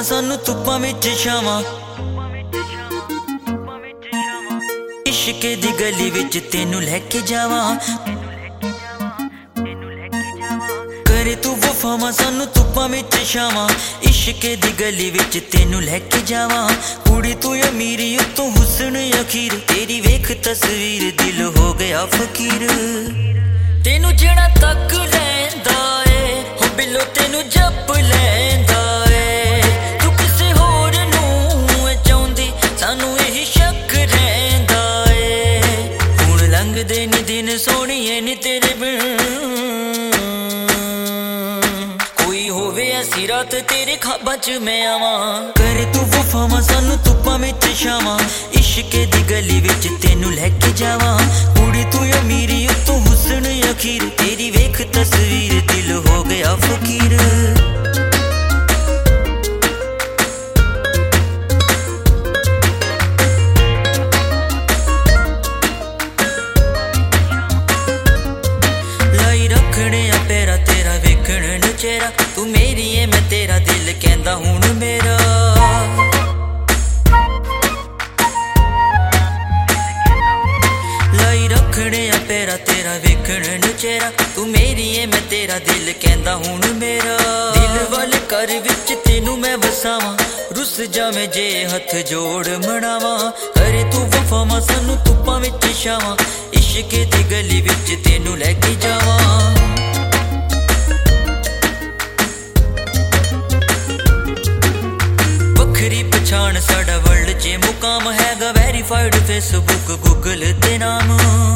ਵਫਾਵਾਂ ਸਾਨੂੰ ਧੁੱਪਾਂ ਵਿੱਚ ਛਾਵਾਂ ਇਸ਼ਕੇ ਦੀ ਗਲੀ ਵਿੱਚ ਤੈਨੂੰ ਲੈ ਕੇ ਜਾਵਾਂ करे तू वफावां सानू धुप्पां विच छावां इश्के दी गली विच तेनू लैके जावां कुड़ी तू अमीरी उत्तों हुस्न अखीर तेरी वेख तस्वीर दिल हो गया फकीर तेनू जेड़ा तक लैंदा ए हो बिलो तेनू जप लैंदा ए तू किसे होर नूं चाहुंदी सानू यही शक रहिंदा ए हुण लंघदे नी दिन सोहणीए नी तेरे बिन ऐसी रात तेरे ख्वाबां च मैं आवां करे तू वफावां सानू धुप्पां विच छावां इश्के दी गली विच तेनू लैके जावां कुड़ी तू अमीरी उत्तों हुस्न अखीर तेरी वेख तस्वीर दिल हो गया फकीर लाई रखने आ पैरा तेरा वेखण नूं चेहरा तू मेरी है मैं तेरा दिल कहंदा हुण मेरा लाई रखने आ पैरा तेरा वेखण नूं चेहरा तू मेरी है मैं तेरा दिल कहंदा हुण मेरा दिल वाले घर विच तेनू मैं वसावां रुस जावें जे हथ जोड़ मनावां करे तू वफावां सानू धुप्पां विच छावां इश्के दी गली विच तेनू लैके जावां पछाण साडा वर्ल्ड च मुकाम हैगा वेरीफाइड फेसबुक गूगल ते नाम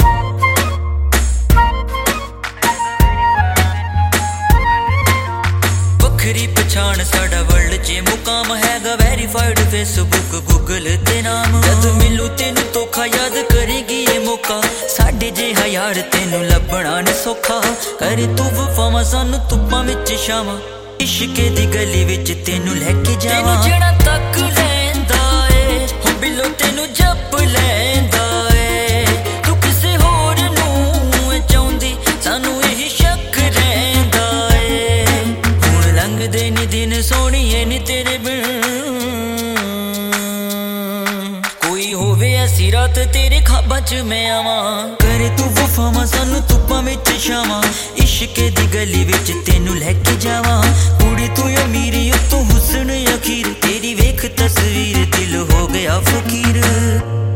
वखरी पछाण साडा वर्ल्ड च मुकाम हैगा वेरीफाइड फेसबुक गूगल ते नाम जद मिलू तेनू धोखा याद करेगी ये मौका साडे जिहा यार तेनू लभना ने सौखा करे तू वफावां सानू धुप्पां विच छावां इश्के दी गली विच तेनू लैके जावां जेड़ा तक लैंदा ए हो बिलो तेनू जप लैंदा ए तू किसे होर नूं चाहुंदी सानू यही शक रहिंदा ए हुण लंघदे नी दिन सोहणीए नी तेरे बिन कोई होवे ऐसी रात तेरे ख्वाबां च मैं आवां करे तू वफावां सानू धुप्पां विच छावां इश्के दी गली विच तेनू लैके जावां कुड़ी तू अमीरी उत्तों हुस्न अखीर तेरी वेख तस्वीर दिल हो गया फकीर।